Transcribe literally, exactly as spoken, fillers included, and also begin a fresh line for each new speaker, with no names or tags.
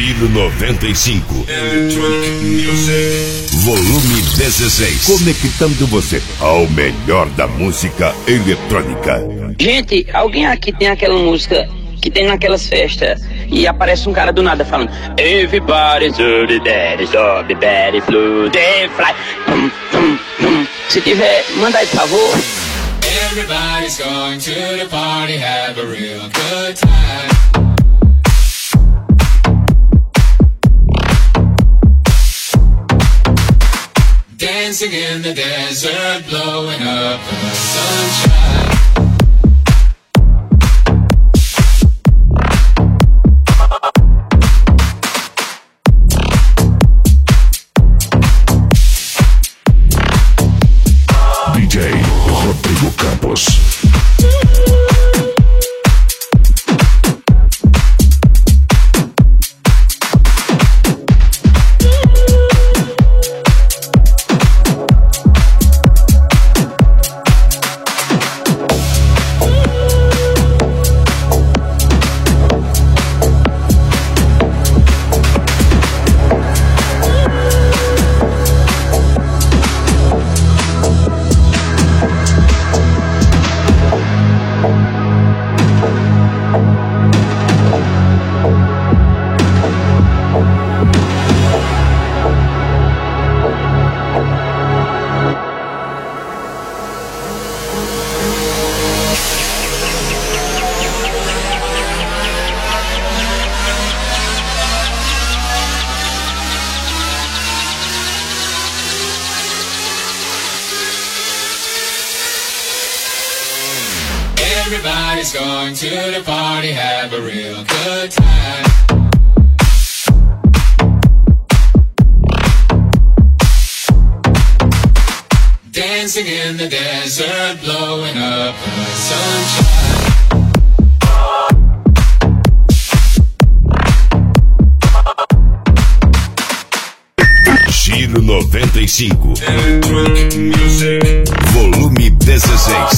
Giro noventa e cinco. Electronic Music. Volume dezesseis. Conectando você ao melhor da música eletrônica.
Gente, alguém aqui tem aquela música que tem naquelas festas e aparece um cara do nada falando Everybody's the daddy, so the daddy flew, they fly. Tum, tum, tum. Se tiver, manda aí, por favor.
Everybody's going to the party, have a real good time. Dancing in the desert, blowing up the sunshine.
D J Rodrigo Campos.
Everybody's going to the party, have a real good time. Dancing in the desert, blowing up the sunshine.
Giro noventa e cinco.
Electronic Music.
Volume dezesseis.